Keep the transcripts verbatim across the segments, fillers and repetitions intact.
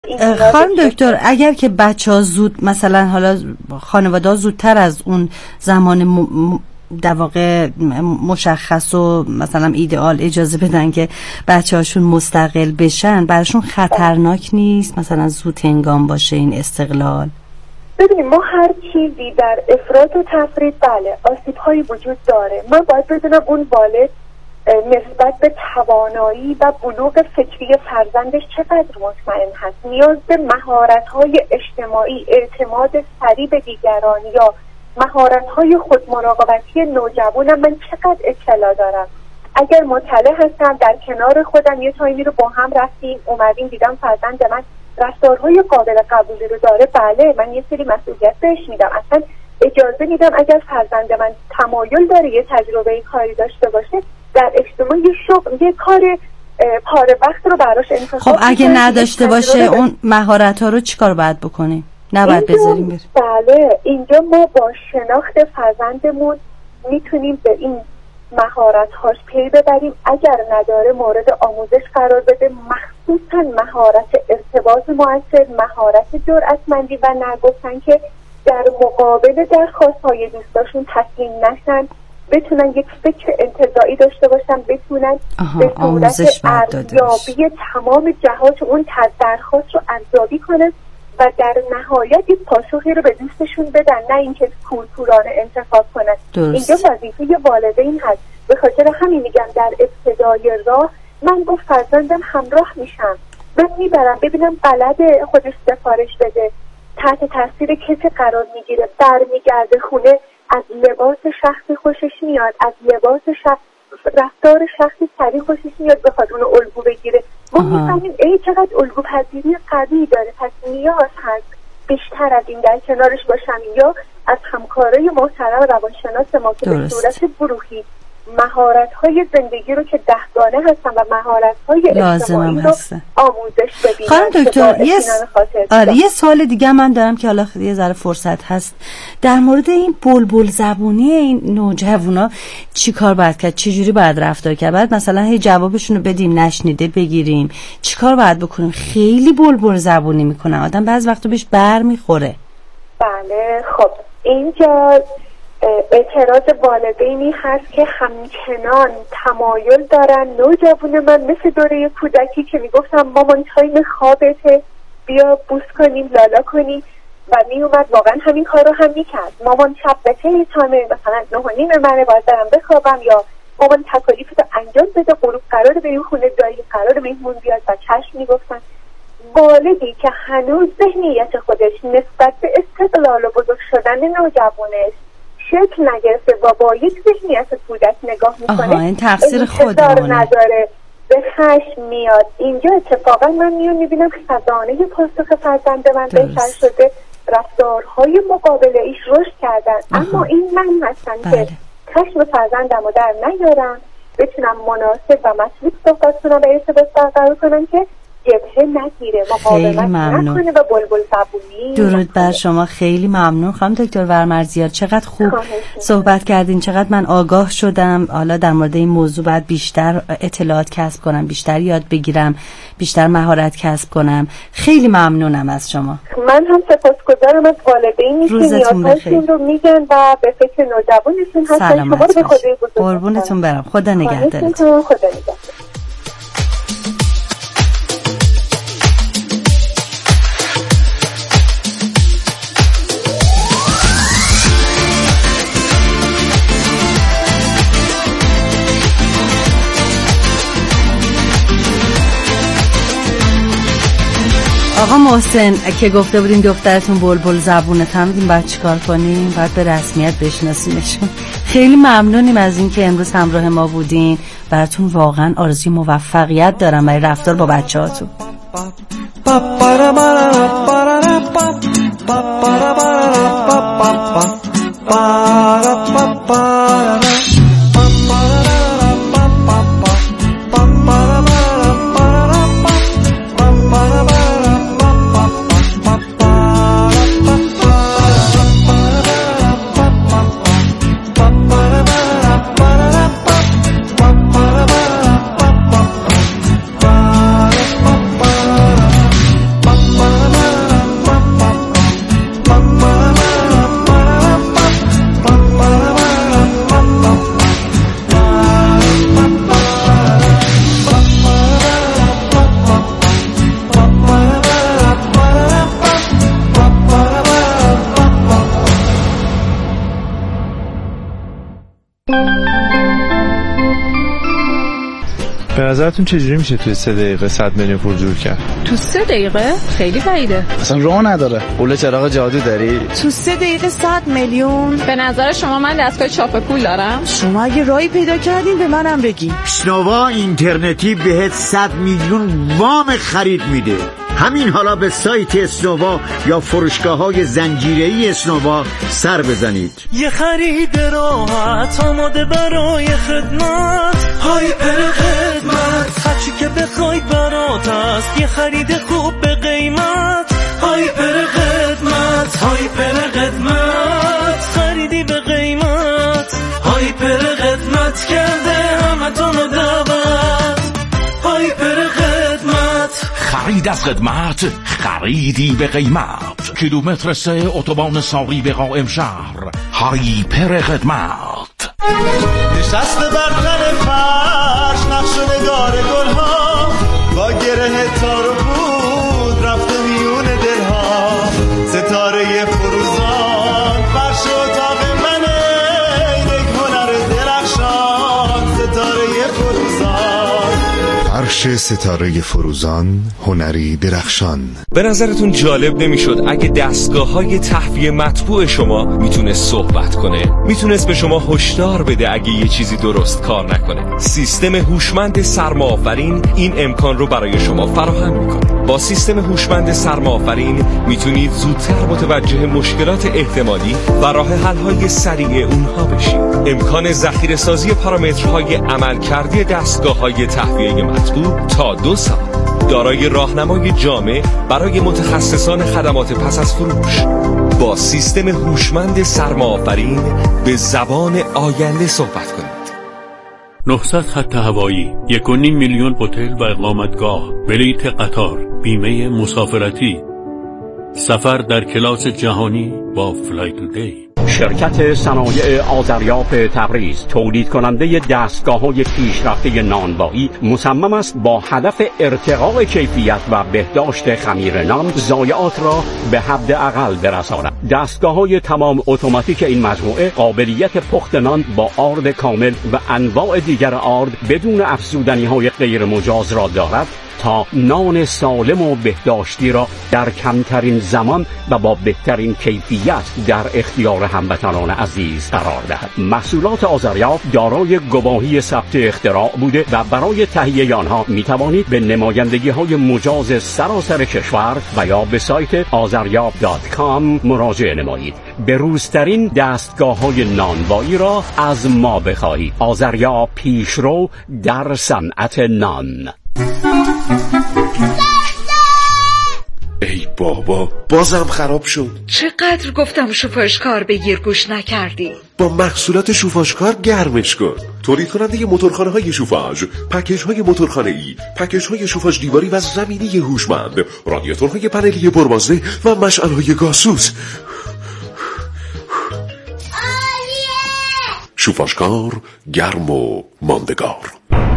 خانم دکتر اگر که بچه ها زود مثلا حالا خانواده ها زودتر از اون زمان م... در واقع مشخص و مثلا ایدئال اجازه بدن که بچه هاشون مستقل بشن، براشون خطرناک نیست مثلا زود هنگام باشه این استقلال؟ ببینید ما هر چیزی در افراط و تفرید بله آسیب هایی وجود داره. من باید بدونم اون والد نسبت به توانایی و بلوغ فکری فرزندش چقدر مطمئن هست، نیاز به مهارت‌های اجتماعی، اعتماد سریع به دیگران یا مهارت‌های خودمراقبتی نوجوانم من چقدر اطلاع دارم. اگر مطلع هستم در کنار خودم یه تایمی رو با هم رفتیم اومدیم دیدم فرزند من رفتارهای قابل قبولی رو داره، بله من یه سری مسئولیت بهش میدم، اصلا اجازه میدم اگر فرزند من تمایل داره یه تجربه کاری داشته باشه در اجتماع یه شغل یه کار پاره وقت رو براش انتخاب. خب اگه نداشته باشه اون مهارت ها رو چیکار باید بکنیم؟ نباید بذاریم بره؟ بله اینجا ما با شناخت فرزندمون میتونیم به این مهارت هاش پی ببریم، اگر نداره مورد آموزش قرار بده، مخصوصا مهارت ارتباط مؤثر، مهارت جرأتمندی و نگفتن که در مقابل درخواست های دوستاشون تسلیم نشن، بتونن یک فکر انتزاعی داشته باشن، بتونن به صورت ارزیابی تمام جهات اون درخواست رو ارزیابی کنن و در نهایت یک پاسخی رو به دوستشون بدن، نه اینکه کورکورانه انتخاب کنن. اینجا وظیفه والدین هست. به خاطر همین میگم در ابتدای راه من با فرزندم همراه میشم، من میبرم ببینم بلده خودش سفارش بده، تحت تاثیر کسی قرار میگیره، برمیگرده خونه از لباس شخصی خوشش میاد، از لباس شخص رفتار شخصی سریع خوشش میاد، بخواد اونو الگو بگیره. ما میفهمیم ای چقدر الگو پذیری قوی داره، پس نیاز هست بیشتر از این در کنارش باشم یا از همکارای محترم روانشناس ما که به صورت گروهی مهارت‌های زندگی رو که دهگانه هستن و مهارت‌های اجتماعی رو آموزش بدیم. خانم دکتر یه آره یه سوال دیگه من دارم که حالا یه ذره فرصت هست در مورد این بلبل زبونی این نوجوانا چیکار باید کرد؟ چجوری باید رفتار کرد؟ بعد مثلا هی جوابشون رو بدیم نشنیده بگیریم، چیکار باید بکنیم؟ خیلی بلبل زبونی میکنه آدم بعض وقتا بهش بر میخوره. بله خب اینجا اعتراض والدینی هست که همچنان تمایل دارن نوجوان من مثل دوره کودکی که میگفتم مامان تایم خوابته بیا بوس کنیم لالا کنیم و میومد واقعا همین کار رو هم میکرد. مامان شب به تایی تامه مثلا نه و نیم منه باید برم بخوابم، یا مامان تکالیف رو انجام بده غروب قرار بریم خونه دایی قرار مهمون بیاد و چشم میگفتن. والدی که هنوز ذهنیت خودش نسبت به استقلال و بزرگ شدن نوجوانش شکل نگرفته و با یک ذهنیت کودک نگاه میکنه، این تقصیر خودمونه، نداره به خشم میاد. اینجا اتفاقا من میون میبینم که خزانه پاسخ فرزند من بهتر شده، رفتارهای مقابله ایش رشد کردن. اما این من هستن بله. که خشم فرزندم رو در نیارم، بتونم مناسب و مسئول صحبت کنم و ارتباط برقرار کنم که جبهه نگیره، مقاومت نکنه و بلبل زبونی. درود بر شما، خیلی ممنون خانم دکتر ورمرزیار، چقدر خوب صحبت کردین، چقدر من آگاه شدم. حالا در مورد این موضوع باید بیشتر اطلاعات کسب کنم، بیشتر یاد بگیرم، بیشتر مهارت کسب کنم. خیلی ممنونم از شما. من هم سپاسگزارم از والدینی که نیازهاشون رو میگن و به فکر نوجوانشون هستن. شما رو به خدای بزرگ قربونتون برم. خدا نگهدارتون. خدا نگهدار. آقا محسن که گفته بودین دخترتون بلبل زبونه، فهمیدین باید چیکار کنیم؟ باید به رسمیت بشناسیمشون. خیلی ممنونیم از این که امروز همراه ما بودین. براتون واقعا آرزوی موفقیت دارم برای رفتار با بچه‌هاتون. نظرتون چجوری میشه توی سه دقیقه صد میلیون پول جور کرد؟ تو سه دقیقه؟ خیلی بعیده. اصلا راه نداره. قول چراغ جادو داری؟ تو سه دقیقه صد میلیون؟ به نظر شما من دستگاه چاپ پول دارم؟ شما اگه راهی پیدا کردین به منم بگی. اسنوا اینترنتی بهت صد میلیون وام خرید میده. همین حالا به سایت اسنوا یا فروشگاه‌های زنجیره‌ای اسنوا سر بزنید. یه خرید راحت آماده برای خدمت، هایپر خدمت، هرچی که بخواید برات است. یه خرید خوب به قیمت، هایپر خدمت، هایپر خدمت، خریدی به قیمت، هایپر خدمت کرده همتون دعوت، هایپر خدمت. خرید از خدمت، خریدی به قیمت. کیلومتر سه اتوبان ساقی به قائم شهر، هایپر خدمت. نشست برتن فرش، نقش و نگار گلها، با گره تار و بود رفت میون دلها. ستاره فروزان فرش اتاق منه، یک هنر درخشان. ستاره فروزان، فرش ستاره فروزان، هنری درخشان. به نظرتون جالب نمیشد اگه دستگاه‌های تهویه مطبوع شما میتونست صحبت کنه؟ میتونست به شما هشدار بده اگه یه چیزی درست کار نکنه. سیستم هوشمند سرماآفرین این امکان رو برای شما فراهم میکنه. با سیستم هوشمند سرماآفرین میتونید زودتر متوجه مشکلات احتمالی و راه حل‌های سریع اونها بشید. امکان ذخیره‌سازی پارامترهای عملکردی دستگاه‌های تهویه مطبوع تا دو سال. دارای راهنمای جامع برای متخصصان خدمات پس از فروش. با سیستم هوشمند سرماآفرین به زبان آینده صحبت کنید. نهصد خط هوایی، یک و نیم میلیون هتل و اقامتگاه، بلیت قطار، بیمه مسافرتی، سفر در کلاس جهانی با فلای تودی. شرکت صنایع آذریاب تبریز تولید کننده دستگاه‌های پیشرفته نانوایی مصمم است با هدف ارتقاء کیفیت و بهداشت خمیر نان ضایعات را به حد اقل برساند. دستگاه‌های تمام اتوماتیک این مجموعه قابلیت پخت نان با آرد کامل و انواع دیگر آرد بدون افزودنی‌های غیر مجاز را دارد تا نان سالم و بهداشتی را در کمترین زمان و با بهترین کیفیت در اختیار هموطنان عزیز قرار دهد. محصولات آذریاب دارای گواهی ثبت اختراع بوده و برای تهیه آنها می توانید به نمایندگی‌های مجاز سراسر کشور و یا به سایت آذریاب دات کام مراجعه نمایید. به روزترین دستگاه‌های نانوایی را از ما بخواهید. آذریاب پیشرو در صنعت نان. ای بابا، بازم خراب شد. چقدر گفتم شوفاژکار بگیر گوش نکردی. با محصولات شوفاژکار گرمش کن. تولید کننده موتورخانه های شوفاژ، پکیج های موتورخانه ای، پکیج های شوفاژ دیواری و زمینی هوشمند، رادیاتورهای پنلی پربازده و مشعل های گازسوز. شوفاژکار گرم و ماندگار.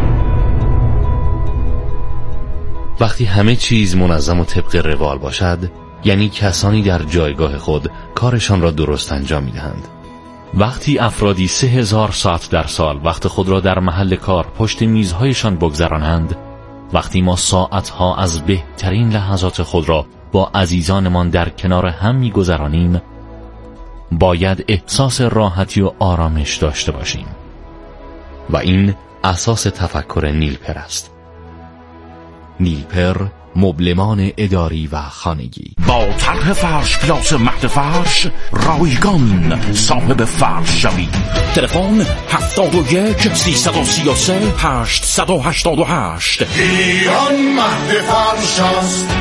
وقتی همه چیز منظم و طبق روال باشد، یعنی کسانی در جایگاه خود کارشان را درست انجام می‌دهند. وقتی افرادی سه هزار ساعت در سال وقت خود را در محل کار پشت میزهایشان بگذرانند، وقتی ما ساعتها از بهترین لحظات خود را با عزیزانمان در کنار هم می‌گذرانیم، باید احساس راحتی و آرامش داشته باشیم. و این اساس تفکر نیلپر است. نیلپر، مبلمان اداری و خانگی. با طرح فرش پلاس مهد فرش رایگان صاحب فرش شوید. تلفن هفتاد و یک سیصد و سی و سه هشتصد و هشتاد و هشت. ایران مهد فرش است.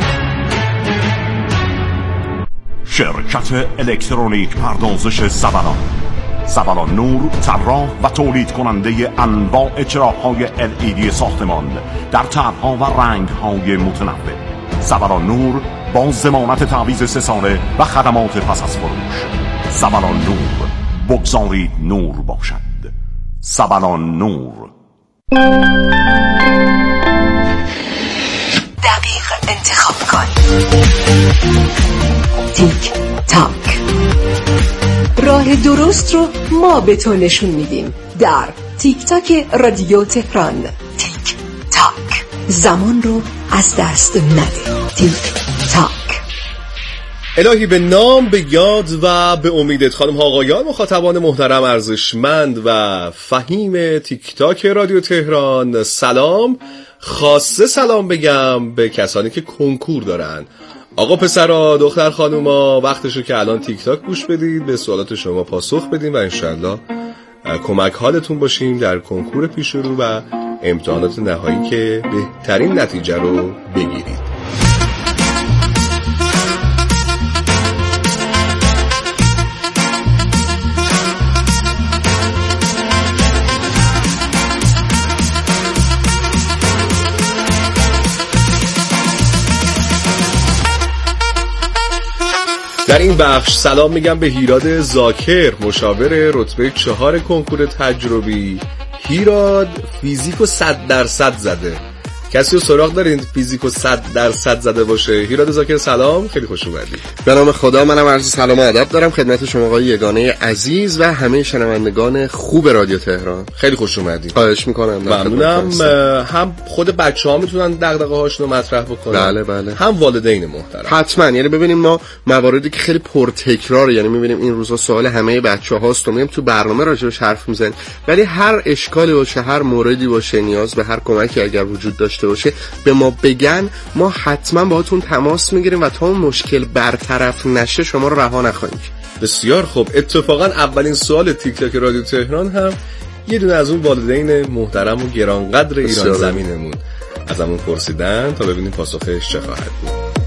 شرکت الکترونیک پردازش زبلان. زبلان نور، طراح و تولید کننده انواع چراغ‌های ال ای دی ساختمان در طرح‌ها و رنگ‌های متنوع. زبلان نور با ضمانت تعویض سه ساله و خدمات پس از فروش. زبلان نور، بگذارید نور باشد. زبلان نور. دقیق انتخاب کن. تیک تاک. راه درست رو ما به تو نشون میدیم در تیک تاک رادیو تهران. تیک زمان رو از دست نده. تیک تاک. الهی به نام، به یاد و به امیدت. خانم ها آقایان، مخاطبان محترم، ارزشمند و فهیم تیک تاک رادیو تهران، سلام. خاصه سلام بگم به کسانی که کنکور دارن. آقا پسرا، دختر خانوما، وقتشو که الان تیک تاک گوش بدید، به سوالات شما پاسخ بدیم و انشالله کمک حالتون باشیم در کنکور پیش رو و امتحانات نهایی که بهترین نتیجه رو بگیرید. در این بخش سلام میگم به هیراد زاکر، مشاور رتبه چهار کنکور تجربی. هیراد فیزیکو صد درصد زده. کسی رو سراغ دارین فیزیکو صد درصد زده باشه؟ هیراد زاکر سلام، خیلی خوش اومدید. به نام خدا، منم عرض سلام و ادب دارم خدمت شما آقای یگانه عزیز و همه شنوندگان خوب رادیو تهران. خیلی خوش اومدید. خواهش میکنم. ممنونم. هم خود بچه‌ها میتونن دغدغه هاشون رو مطرح بکنن، بله بله، هم والدین محترم. حتما. یعنی ببینیم ما مواردی که خیلی پرتکرار، یعنی میبینیم این روزا سوال همه بچه‌هاست و میگیم تو برنامه راجعش حرف میزنیم، ولی هر اشکالی باشه، هر موردی باشه، نیاز به هر کمکی اگر وجود داشته باشه به ما بگن، ما حتما باهاتون تماس میگیریم و تا اون مشکل برطرف نشه شما رو رها نخواهیم. بسیار خوب. اتفاقا اولین سوال تیک تاک رادیو تهران هم یه دونه از اون والدین محترم و گرانقدر ایران زمینمون ازمون پرسیدن، تا ببینیم پاسخش چه خواهد بود.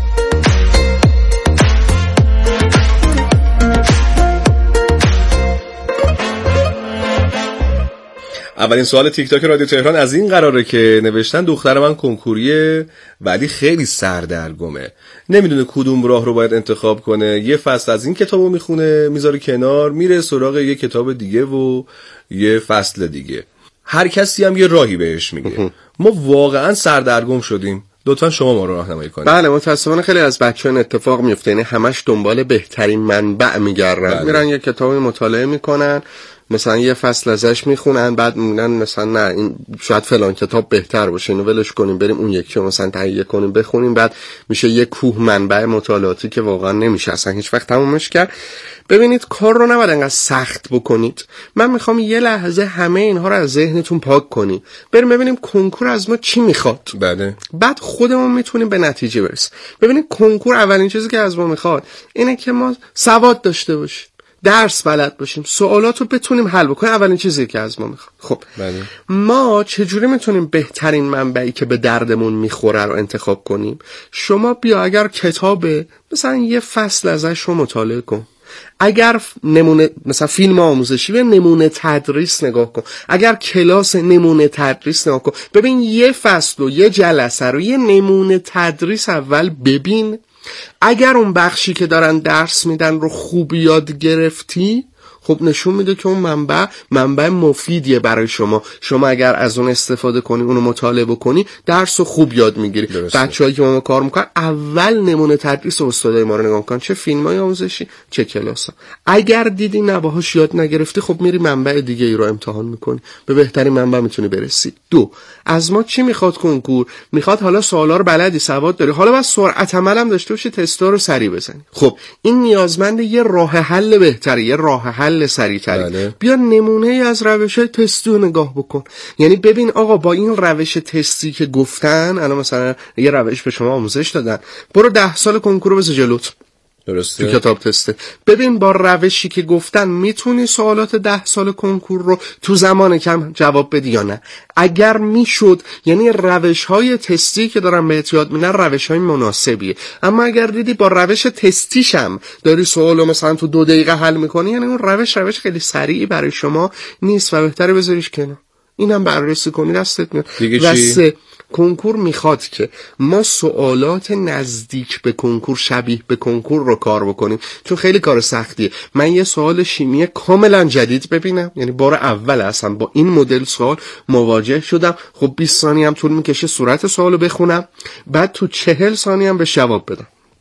اولین سوال تیک تاک رادیو تهران از این قراره که نوشتن دختر من کنکوریه ولی خیلی سردرگمه، نمیدونه کدوم راه رو باید انتخاب کنه. یه فصل از این کتابو میخونه، میذاره کنار، میره سراغ یه کتاب دیگه و یه فصل دیگه. هر کسی هم یه راهی بهش میگه. ما واقعا سردرگم شدیم. لطفا شما ما رو راهنمایی کنید. بله، متاسفانه خیلی از بچه‌ها اتفاق میفته، یعنی همش دنبال بهترین منبع میگردن. بله. میرن یه کتابی مطالعه میکنن، مثلا یه فصل ازش میخونن، بعد میگن مثلا نه این شاید فلان کتاب بهتر باشه، اینو ولش کنیم بریم اون یکی رو مثلا تهیه کنیم بخونیم، بعد میشه یه کوه منبع مطالعاتی که واقعا نمیشه اصلا هیچ وقت تمومش کرد. ببینید کار رو نباید انقدر سخت بکنید. من میخوام یه لحظه همه اینها رو از ذهنتون پاک کنیم، بریم ببینیم کنکور از ما چی میخواد. بله. بعد خودمون میتونیم به نتیجه برسیم. ببینید کنکور اولین چیزی که از ما میخواد اینه که ما سواد داشته باشیم، درس بلد باشیم، سوالات رو بتونیم حل بکنیم. اولین چیزی که از ما میخواد. خب بله. ما چجوری میتونیم بهترین منبعی که به دردمون میخوره رو انتخاب کنیم؟ شما بیا اگر کتابه مثلا یه فصل ازش رو مطالعه کن. اگر نمونه مثلا فیلم آموزشی به نمونه تدریس نگاه کن. اگر کلاس نمونه تدریس نگاه کن. ببین یه فصل و یه جلسه رو یه نمونه تدریس اول ببین. اگر اون بخشی که دارن درس میدن رو خوب یاد گرفتی، خب نشون میده که اون منبع منبع مفیدیه برای شما. شما اگر از اون استفاده کنی، اونو مطالعه بکنی، درس رو خوب یاد میگیری. بچه‌هایی که ما کار میکنن اول نمونه تدریس استادای ما رو نگاه کن، چه فیلمای آموزشی چه کلاسا. اگر دیدی نه باهاش یاد نگرفتی، خب میری منبع دیگه ای رو امتحان میکنی، به بهترین منبع میتونی برسی. دو، از ما چی میخواد کنکور؟ میخواد حالا سوالا رو بلدی، سواد داری، حالا بس سرعت عمل هم داشته باشی، تستا رو سریع بزنی. خب این نیازمند یه راه حل بهتره، یه راه حل سریع‌تری. بله. بیا نمونه ای از روش تستی رو نگاه بکن. یعنی ببین آقا با این روش تستی که گفتن، الان مثلا یه روش به شما آموزش دادن، برو ده سال کنکور رو بذار جلوت. درسته. تو کتاب تسته. ببین با روشی که گفتن میتونی سوالات ده سال کنکور رو تو زمان کم جواب بدی یا نه. اگر میشد، یعنی روش های تستی که دارم بهت یاد میدن روش های مناسبیه، اما اگر دیدی با روش تستیشم داری سوالو مثلا تو دو دقیقه حل میکنی، یعنی اون روش روش خیلی سریعی برای شما نیست و بهتره بذاریش کنار. اینم بررسی کنی دستت میاد. دیگه چی؟ کنکور میخواد که ما سوالات نزدیک به کنکور، شبیه به کنکور رو کار بکنیم، چون خیلی کار سختیه. من یه سوال شیمی کاملا جدید ببینم، یعنی بار اول اصلا با این مدل سوال مواجه شدم، خب بیست ثانیه هم طول میکشه صورت سوالو بخونم، بعد تو چهل ثانیه هم به جواب بدم.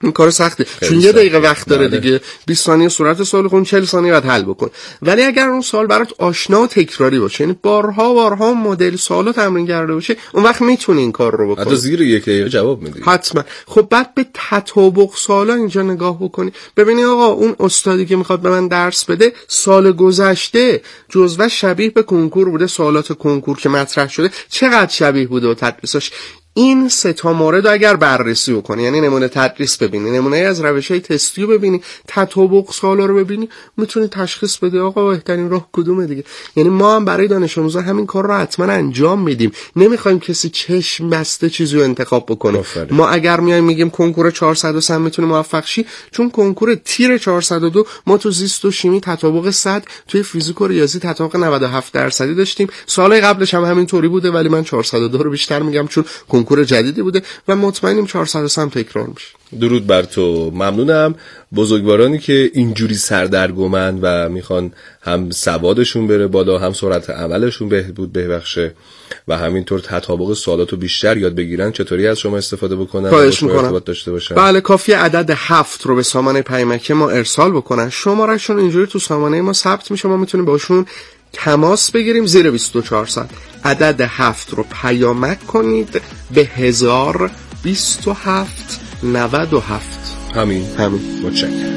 این کار سخته چون یه دقیقه وقت داره دیگه. بیست ثانیه صورت سوال خون، چهل ثانیه بعد حل بکن. ولی اگر اون سوال برات آشنا و تکراری باشه، یعنی بارها بارها مدل سوالو تمرین کرده باشه، اون وقت میتونی این کار رو بکنی. حتی زیر یک دقیقه جواب میدی حتما. خب بعد به تطابق سوالا اینجا نگاه بکنی، ببینی آقا اون استادی که میخواد به من درس بده سال گذشته جزوه شبیه به کنکور بوده، سوالات کنکور که مطرح شده چقدر شبیه بوده و تدریسش. این سه تا مورد اگر بررسی بکنی، یعنی نمونه تدریس ببینی، نمونه از روش‌های تستی رو ببینی، تطابق سوالا رو ببینی، میتونی تشخیص بدی آقا بهترین راه کدومه دیگه. یعنی ما هم برای دانش آموزان همین کار رو حتما انجام میدیم، نمیخوایم کسی چشم بسته چیزی رو انتخاب بکنه. آفره. ما اگر میایم میگیم کنکور چهارصد و سه میتونه موفق شی، چون کنکور تیر چهارصد و دو ما تو زیست و شیمی تطابق صد، توی فیزیک و ریاضی تطابق نود و هفت درصدی داشتیم. سال قبلش هم همینطوری بوده، ولی من چهارصد و دو رو بیشتر میگم چون کنکور جدیدی بوده و مطمئنیم چهارصد و سه تکرار میشه. درود بر تو. ممنونم. بزرگوارانی که اینجوری سردرگمن و میخوان هم سوادشون بره بالا، هم سرعت عملشون بهبود ببخشه و همینطور تطابق سوالاتو بیشتر یاد بگیرن، چطوری از شما استفاده بکنن؟ خواهش میکنم. داشته باشن. بله، کافیه عدد هفت رو به سامانه پیامک ما ارسال بکنن، شمارهشون اینجوری تو سامانه ما ثبت میشه، ما میتونیم باشون تماس بگیریم. زیر بیست و چهار ساعت عدد هفت رو پیامک کنید به هزار بیست و هفت نود و هفت. همین همین متشکرم.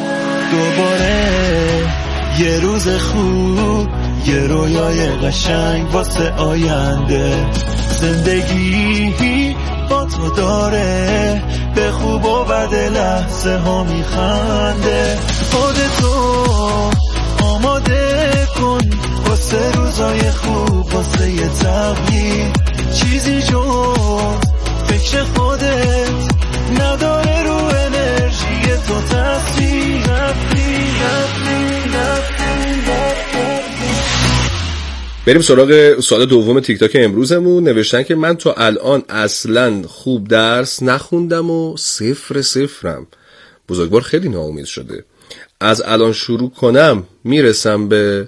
دوباره یه روز خوب، یه رویای قشنگ واسه آینده، زندگی با تو داره به خوب و بد لحظه ها میخنده. خودتو آماده کن واسه روزای خوب، واسه یه تغییر، چیزی جز فکر خودت نداره رو انرژی تو تاثیر. بریم سراغ سوال دوم تیک تاک امروزمون. نوشتن که من تا الان اصلا خوب درس نخوندم و صفر صفرم. بزرگوار خیلی ناامید شده. از الان شروع کنم میرسم به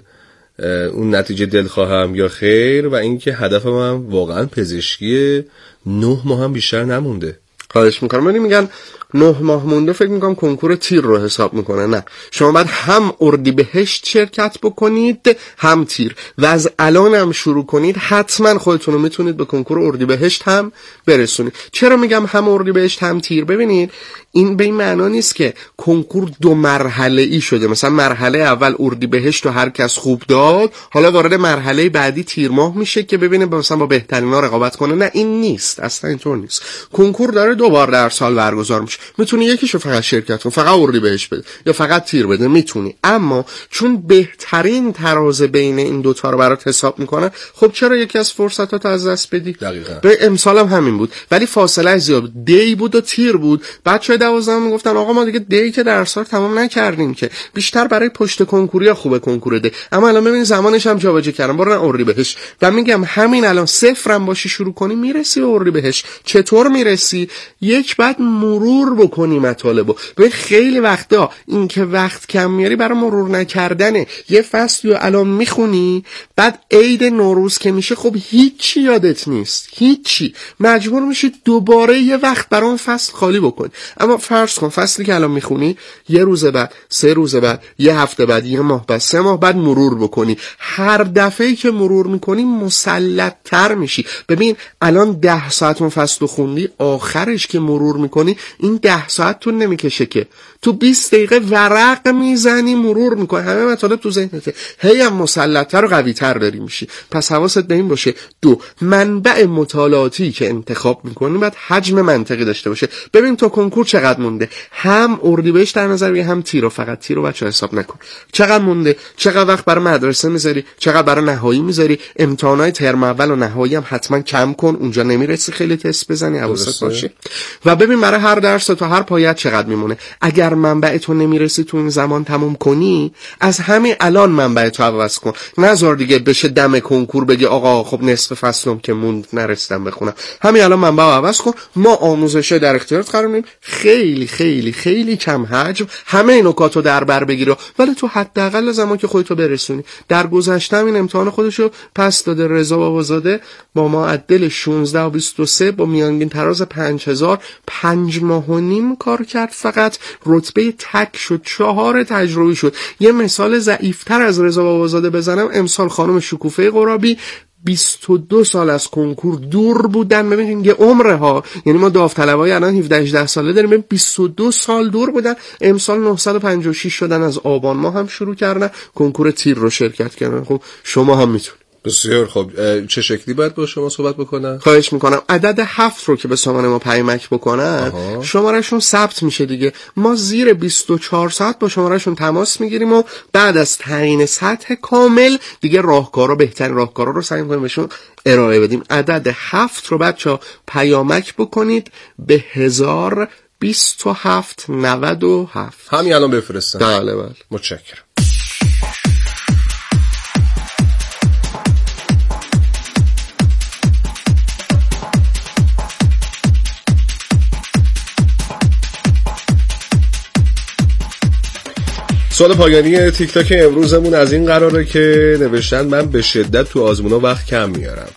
اون نتیجه دلخواهم یا خیر؟ و اینکه هدفم هم واقعا پزشکیه، نه ماه هم بیشتر نمونده. خواهش میکنم. ولی میگن نه ماه مونده، فکر میکنم کنکور تیر رو حساب میکنه. نه، شما باید هم اردیبهشت شرکت بکنید هم تیر و از الان هم شروع کنید. حتما خودتون رو میتونید به کنکور اردیبهشت هم برسونید. چرا میگم هم اردیبهشت هم تیر؟ ببینید این به این معنا نیست که کنکور دو مرحله ای شده، مثلا مرحله اول اردیبهشت رو هر کس خوب داد، حالا وارد مرحله بعدی تیر ماه میشه که ببینه مثلا با بهترینا رقابت کنه. نه، این نیست، اصلا اینطور نیست. کنکور داره دو بار در سال برگزار میشه. میتونی یکیشو فقط شرکت کن، فقط اردیبهشت بده یا فقط تیر بده، میتونی. اما چون بهترین تراز بین این دو تا رو برات حساب میکنن، خب چرا یکی از فرصتات از دست بدی؟ دقیقاً. به امسال هم همین بود، ولی فاصله زیاد دی بود و تیر بود. بچهای دوازدهم میگفتن آقا ما دیگه دی که در سال تمام نکردیم که، بیشتر برای پشت کنکوریا خوبه کنکور دی. اما الان ببین زمانش هم جابجا کردن، برن اردیبهشت. و میگم همین الان صفرم باشی شروع کنی، میرسی به اردیبهشت. چطور میرسی؟ یک بعد مرور بکنی مطالبو. ببین خیلی وقتا این که وقت کم میاری برای مرور نکردنه. یه فصلی رو الان میخونی، بعد عید نوروز که میشه خب هیچی یادت نیست، هیچی، مجبور میشی دوباره یه وقت برای اون فصل خالی بکنی. اما فرض کن فصلی که الان میخونی یه روز بعد، سه روز بعد، یه هفته بعد، یه ماه بعد، سه ماه بعد مرور بکنی. هر دفعه‌ای که مرور میکنی مسلط‌تر میشی. ببین الان ده ساعت اون فصل خوندی، آخرش که مرور میکنی این ده ساعت تو نمیکشه که، تو بیست دقیقه ورق میزنی مرور میکنی، همه مطالب تو ذهنته، هی هم مسلط‌تر و قوی‌تر داری میشی. پس حواست به این باشه. دو، منبع مطالعاتی که انتخاب میکنی باید حجم منطقی داشته باشه. ببین تو کنکور چقدر مونده، هم اردیبهشت در نظر بگیر هم تیرو، فقط تیرو بچا حساب نکن. چقدر مونده، چقدر وقت برای مدرسه میذاری، چقدر برای نهایی میذاری. امتحانات ترم اول و نهایی هم حتما کم کن، اونجا نمیرسی خیلی تست بزنی، حواست باشه. و ببین برای هر درس تو هر پایت چقدر میمونه. اگر منبع تو نمیرسی تو این زمان تموم کنی، از همین الان منبع تو عوض کن. نذار دیگه که بشه دم کنکور بگی آقا خب نصف فصلم که موند نرسیدم بخونم، همین الان منبع رو عوض کن. ما آموزشه در اختیارت قرار میدیم، خیلی خیلی خیلی کم حجم، همه نکاتو در بر بگیره، ولی تو حداقل زمان که خودتو برسونی. در گذشته این امتحان خودشو پس داده رضا بابازاده با معدل شانزده و بیست و سه با میانگین تراز پنج هزار پنج ماه و نیم کار کرد، فقط رتبه تک شد، چهار تجربی شد. یه مثال ضعیفتر از رضا بابازاده بزنم، امسال خانم شکوفه قرابی بیست و دو سال از کنکور دور بودن. ببینید یه عمره ها، یعنی ما داوطلبای الان هفده هجده ساله داریم، بیست و دو سال دور بودن، امسال نهصد و پنجاه و شش شدن، از آبان ما هم شروع کردن کنکور تیر رو شرکت کردن. خب شما هم میتونید. بسیار خب، چه شکلی باید با شما صحبت بکنن؟ خواهش میکنم عدد هفت رو که به سامان ما پیمک بکنن شمارهشون ثبت میشه دیگه. ما زیر بیست و چهار ساعت با شمارهشون تماس میگیریم و بعد از تعیین سطح کامل دیگه راهکارا، بهترین راهکارا رو سعی میکنیم بهشون ارائه بدیم. عدد هفت رو بچا پیامک بکنید به هزار بیست و هفت نود و هفت. همین الان بفرستن. بله بله. متشکرم. سوال پایانی تیک تاک امروزمون از این قراره که نوشتن من به شدت تو آزمونا وقت کم میارم،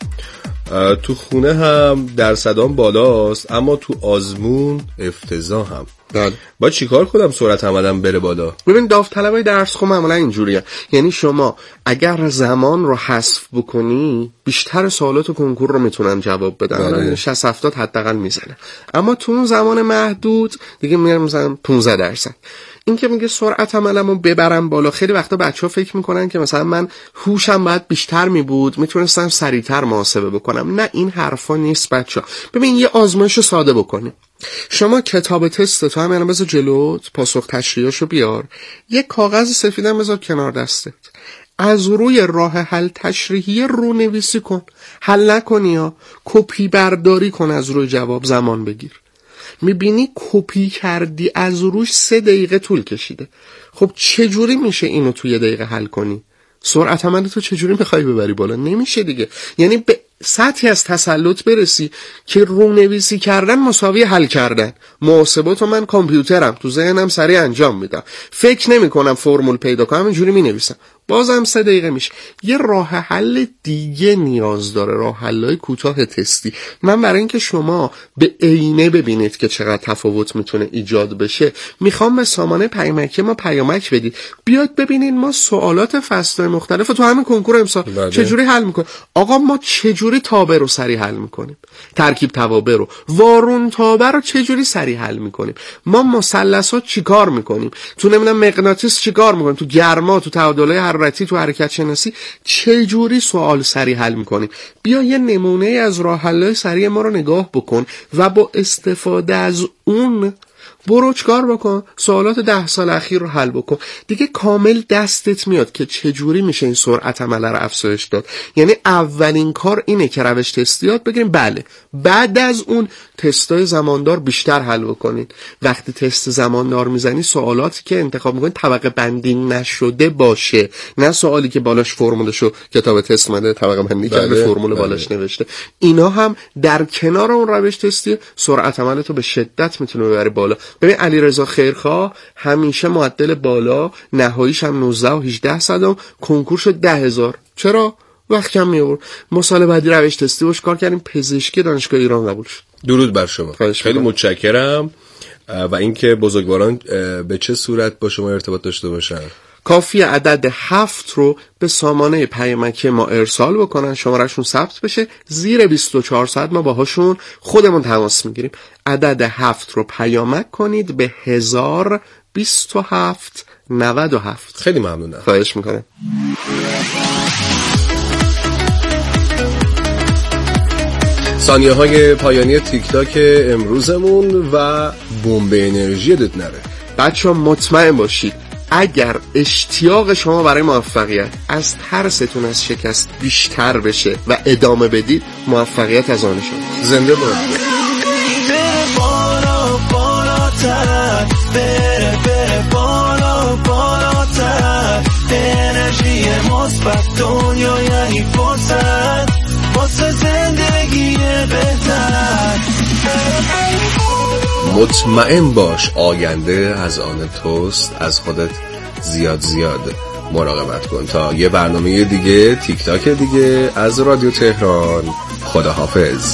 تو خونه هم درصدام بالاست اما تو آزمون افتضاحم. بله. با چیکار کنم سرعت عملم بره بالا؟ ببین داوطلبای درس خون معمولا اینجوریه، یعنی شما اگر زمان رو حذف بکنی بیشتر سوالات کنکور رو میتونن جواب بدن، شصت هفتاد حداقل میزنه، اما تو اون زمان محدود دیگه میرم مثلا پانزده درصد. این که میگه سرعت عملمو ببرم بالا، خیلی وقتا بچه‌ها فکر میکنن که مثلا من هوشم باید بیشتر میبود میتونستم سریعتر محاسبه بکنم. نه، این حرفا نیست بچه‌ها. ببین یه آزمایش ساده بکنیم. شما کتاب تست تو هم بذار جلوت، پاسخ تشریحاشو بیار، یه کاغذ سفیدم بذار کنار دستت، از روی راه حل تشریحی رو نویسی کن. حل نکنی ها، کپی برداری کن از روی جواب، زمان بگیر. میبینی کپی کردی از روش سه دقیقه طول کشیده. خب چجوری میشه اینو توی یه دقیقه حل کنی؟ سرعت عمل تو چجوری میخوای ببری بالا؟ نمیشه دیگه. یعنی به سطحی از تسلط برسی که رونویسی کردن مساوی حل کردن. محاسباتو من کامپیوترم تو ذهنم سریع انجام میدم، فکر نمی کنم فرمول پیدا کنم، اینجوری می نویسم، بازم سه دقیقه میشه. یه راه حل دیگه نیاز داره، راه حلای کوتاه تستی. من برای اینکه شما به عینه ببینید که چقدر تفاوت میتونه ایجاد بشه، میخوام به سامانه پیامکی ما پیامک بدید، بیاد ببینید ما سوالات فصل‌های مختلف تو همین کنکور امسال چجوری حل میکنیم. آقا ما چجوری تابع رو سریع حل میکنیم، ترکیب توابع رو، وارون تابع رو چجوری سریع حل میکنیم، ما مثلثات چیکار میکنیم، تو نمیدونم مغناطیس چیکار میکنیم، تو گرما، تو تعادلای حرارتی، تو حرکت شناسی چجوری سوال سریع حل میکنیم. بیا یه نمونه از راه حل‌های سریع ما رو نگاه بکن و با استفاده از اون برو چکار بکن، سوالات ده سال اخیر رو حل بکن. دیگه کامل دستت میاد که چجوری میشه این سرعت عمل رو افزایش داد. یعنی اولین کار اینه که روش تستیات بگیریم، بله، بعد از اون تستای زماندار بیشتر حل بکنین. وقتی تست زماندار میزنی سوالاتی که انتخاب میکنین طبقه بندی نشده باشه، نه سوالی که بالاش فرمولشو کتاب تست مده طبقه بندی کرده فرمول بالاش نوشته. اینا هم در کنار اون روش تستی سرعت عمل تو به شدت میتونه ببره بالا. ببین علیرضا خیرخواه همیشه معدل بالا، نهاییش هم نوزده و هجده صدم، کنکور شد ده هزار. چرا؟ وقت کم می آورد. مسئله بعدی روش تستی باش کار کردیم، پزشکی دانشگاه ایران قبول شد. درود بر شما. خیلی متشکرم. و اینکه بزرگواران به چه صورت با شما ارتباط داشته باشن؟ کافی عدد هفت رو به سامانه پیامکی ما ارسال بکنن، شمارهشون ثبت بشه، زیر بیست و چهار ساعت ما باهاشون خودمون تماس میگیریم. عدد هفت رو پیامک کنید به هزار بیست و هفت نود و هفت. خیلی ممنونم. خواهش میکنم. ثانیه های پایانی تیک تاک امروزمون و بمب انرژی دت نره. بچه ها مطمئن باشید اگر اشتیاق شما برای موفقیت از ترستون از شکست بیشتر بشه و ادامه بدید، موفقیت از آن شما. زنده باد. بره بالا بالاتر، بره بره بالا بالاتر، انرژی مثبت دنیای مطمئن باش آینده از آن توست. از خودت زیاد زیاد مراقبت کن. تا یه برنامه دیگه، تیک تاک دیگه از رادیو تهران، خداحافظ.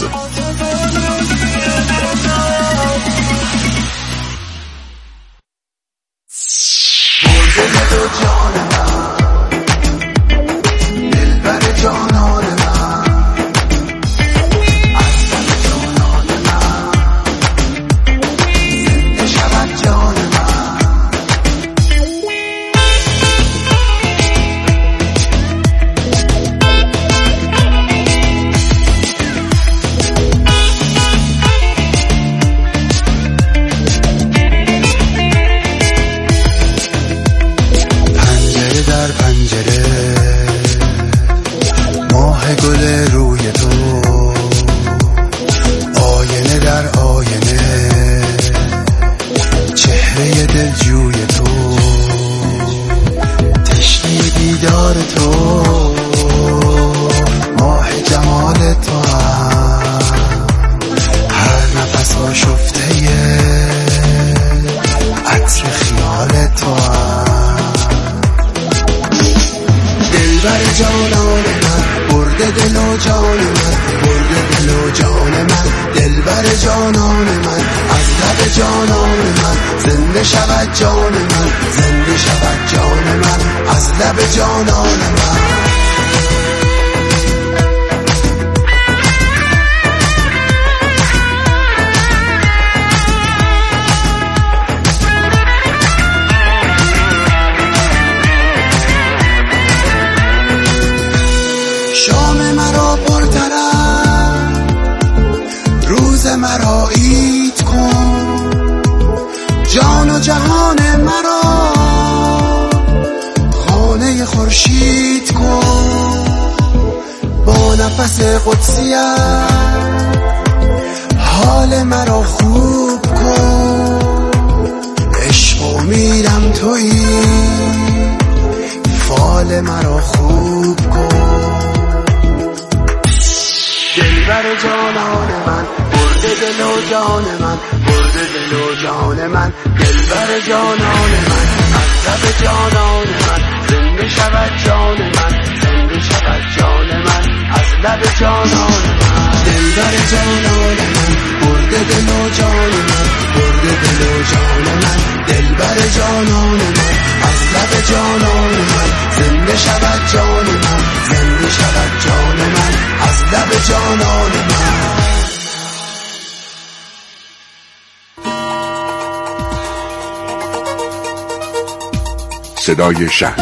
صدای شهر.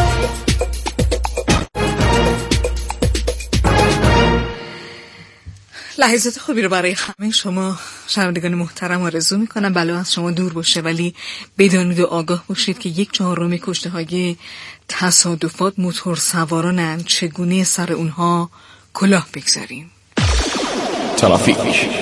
لحظات خوبی رو برای همه شما شنوندگان محترم آرزو میکنم. بلا از شما دور باشه، ولی بدانید و آگاه باشید که یک چهارم کشته های تصادفات موتور سوارانن. چگونه سر اونها کلاه بگذاریم؟ ترافیک.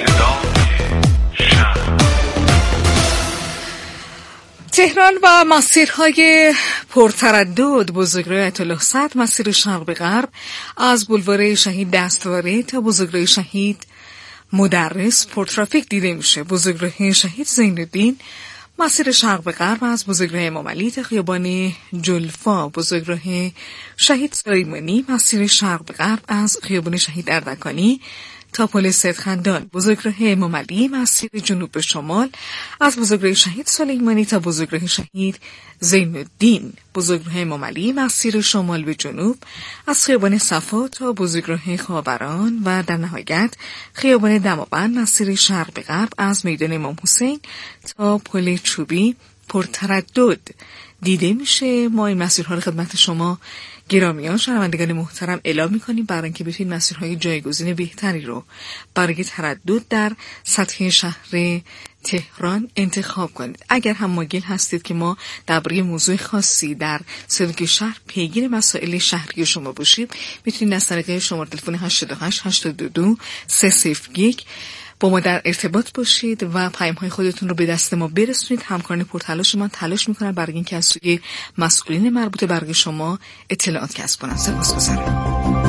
تهران و مسیرهای پرتردد بزرگراه آیت الله صدر، مسیر شرق به غرب از بولوار شهید دستواره تا بزرگراه شهید مدرس پرترافیک دیده میشه. بزرگراه شهید زین الدین مسیر شرق به غرب از بزرگراه امام علی تا خیابان جلفا. بزرگراه شهید سلیمانی مسیر شرق به غرب از خیابان شهید اردکانی تا پل سیدخندان. بزرگراه امام علی مسیر جنوب به شمال از بزرگراه شهید سلیمانی تا بزرگراه شهید زین الدین. بزرگراه امام علی مسیر شمال به جنوب از خیابان صفا تا بزرگراه خاوران و در نهایت خیابان دماوند مسیر شرق به غرب از میدان امام حسین تا پل چوبی پرتردد دیده میشه. ما این مسیرها رو خدمت شما گرامیان شنوندگان محترم اعلام میکنیم برای اینکه بتونید مسیرهای جایگزین بهتری رو برای تردد در سطح شهر تهران انتخاب کنید. اگر هم مایل هستید که ما درباره موضوع خاصی در صدق شهر پیگیر مسائل شهری شما باشیم، میتونید از طریق شماره تلفن هشت هشت هشت دو دو سه صفر یک با ما در ارتباط باشید و پیام های خودتون رو به دست ما برسونید. همکاران پرتلاش ما تلاش میکنن برای اینکه از سوی مسئولین مربوطه برای شما اطلاعات کسب کنن. سپاسگزارم.